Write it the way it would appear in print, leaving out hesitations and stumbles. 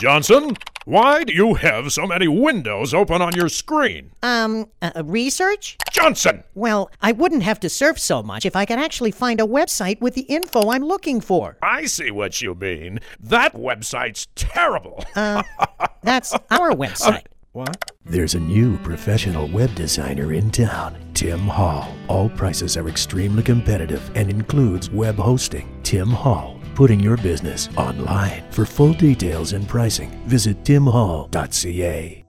Johnson, why do you have so many windows open on your screen? Research? Johnson! Well, I wouldn't have to surf so much if I could actually find a website with the info I'm looking for. I see what you mean. That website's terrible. That's our website. What? There's a new professional web designer in town, Tim Hall. All prices are extremely competitive and includes web hosting. Tim Hall, putting your business online. For full details and pricing, visit timhall.ca.